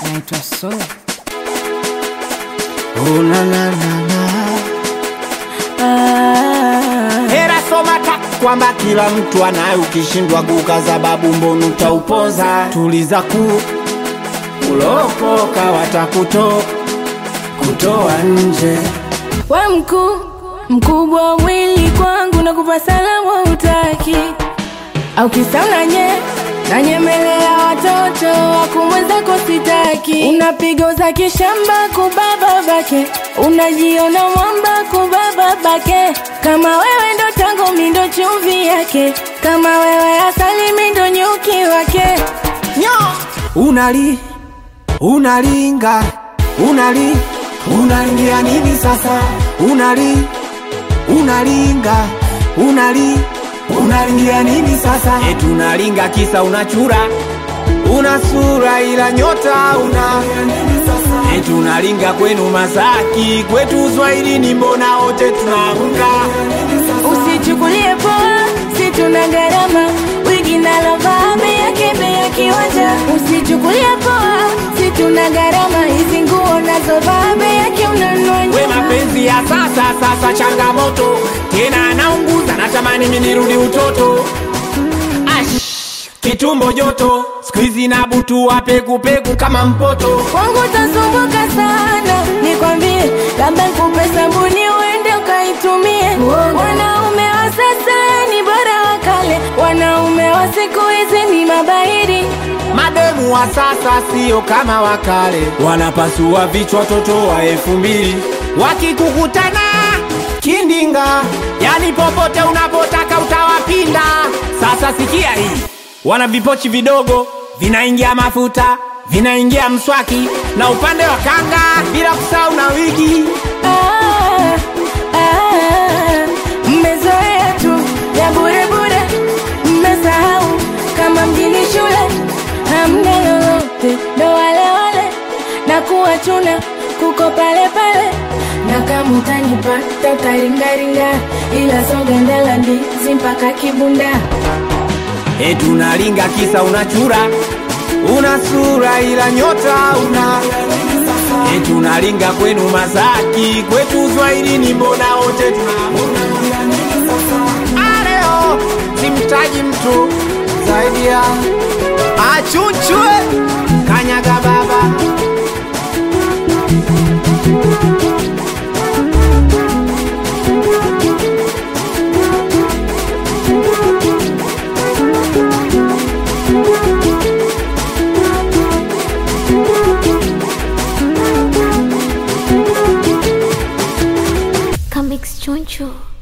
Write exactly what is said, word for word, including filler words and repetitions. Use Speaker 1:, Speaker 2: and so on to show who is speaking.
Speaker 1: naitwa So.
Speaker 2: Oh na na na na.
Speaker 1: Ah.
Speaker 2: Hera soma tak kwamba kila mtu anayo, ukishindwa kukaza babu mbonu utaupoza. Tuliza ku ulokoka watakuto kutoa nje.
Speaker 1: Wa mkuu mkubwa mwili kwangu na kupa salamu utaki. Au kisauna nye na nyemelea watoto wakumweza kositaki. Unapiga za kishamba kubaba bake, unajiona mwamba kubaba bake. Kama wewe ndo tango mindo chumvi yake, kama wewe asali mindo nyuki wake.
Speaker 2: Nyo unali unalinga unali unaingia nini sasa? Unali unalinga unali unaingia nini sasa? Eti unalinga kisa unachura, una sura ila nyota una. Eti unalinga kwenu Masaki, kwetu Swahilini mbona wote tunaunga.
Speaker 1: Usichukulie poa, si tuna gharama, wigi na lava bei yake bei ya kiwanja. Usichukulie poa, si tuna gharama, hizi nguo nazo vaa bei yake unanunua nyuma.
Speaker 2: We mapenzi ya sasa sasa changamoto, tena anaunguza natamani mimi nirudi utoto. Ash, kitumbo joto, squeeze na butu wapeku peku kama mpoto.
Speaker 1: Wangu tasumbuka sana, nikwambie, labda nikupe sabuni uende ukaitumie. Wanaume wa sasa ni bora wa kale, wanaume wa siku hizi ni mabahiri.
Speaker 2: Mademu wa sasa sio kama wakale, wanapasua vichwa toto wa elfu mbili. Wakikukutana kindinga, yani popote unapotaka utawapinda. Sasa sikia hii, wana vipochi vidogo, vinaingia mafuta, vinaingia mswaki, na upande wa kanga bila kusahau na wigi.
Speaker 1: Ah, ah, mmezoea tu ya bure bure, mmesahau kama mjini shule hamna lolote, ndo wale wale na kuwachuna kuko pale pale. Na kama utanipata utaringaringa, ila soga ndala ndizi mpaka kibunda.
Speaker 2: Eti unalinga kisa unachura, una sura ila nyota una. Eti unalinga kwenu Masaki, kwetu Swahilini mbona wote tunaunga. Aleo simtaji mtu zaidi ya achuchwe kanyaga baba.
Speaker 3: Comics Choncho.